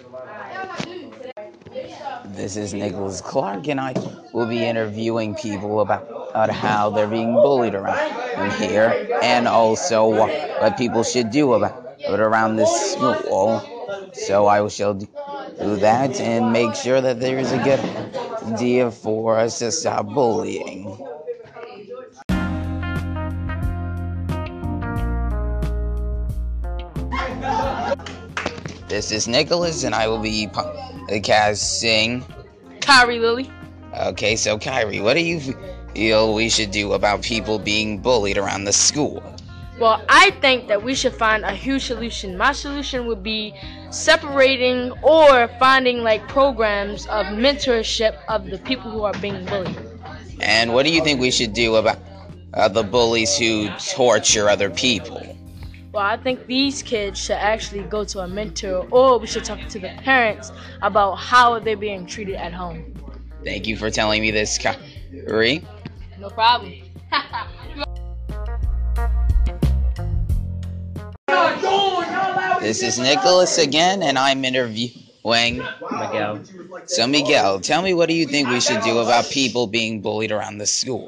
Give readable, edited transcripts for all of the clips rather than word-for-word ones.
This is Nicholas Clark, and I will be interviewing people about how they're being bullied around here, and also what people should do about it around this school. So I shall do that and make sure that there is a good idea for us to stop bullying. This is Nicholas, and I will be podcasting. Kyrie Lily. Okay, so Kyrie, what do you feel we should do about people being bullied around the school? Well, I think that we should find a huge solution. My solution would be separating or finding like programs of mentorship of the people who are being bullied. And what do you think we should do about the bullies who torture other people? Well, I think these kids should actually go to a mentor, or we should talk to the parents about how they're being treated at home. Thank you for telling me this, Kyrie. No problem. This is Nicholas again, and I'm interviewing Miguel. So Miguel, tell me, what do you think we should do about people being bullied around the school?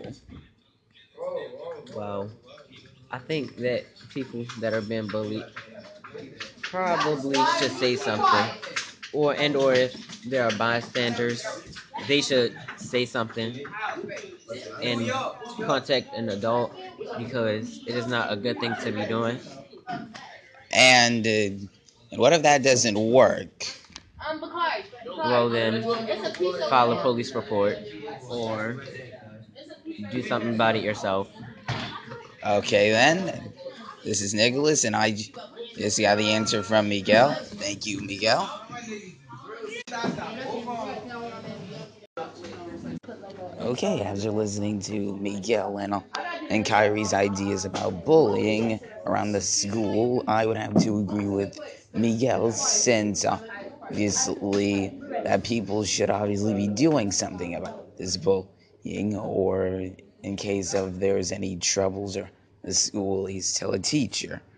Well, I think that people that are being bullied probably should say something, or if there are bystanders, they should say something and contact an adult, because it is not a good thing to be doing. And what if that doesn't work? Well, then file a police report or do something about it yourself. Okay, then. This is Nicholas, and I just got the answer from Miguel. Thank you, Miguel. Okay, after listening to Miguel and Kyrie's ideas about bullying around the school, I would have to agree with Miguel, since obviously that people should obviously be doing something about this bullying, or in case of there's any troubles or the school, he's tell a teacher.